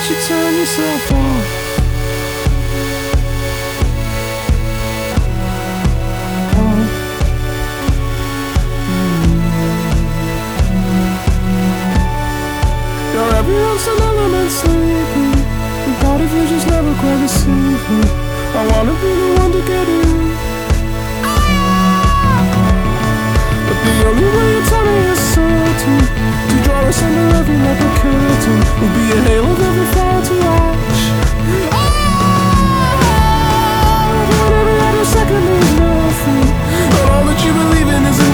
makes you turn yourself off. You're every ounce and element sleeping. The body vision's never quite deceiving. I wanna be the one to get in, but the only way you tell me is certain. To draw us under every like a curtain. Will be a hail of every flower to watch. But every other second means nothing. But all that you believe in is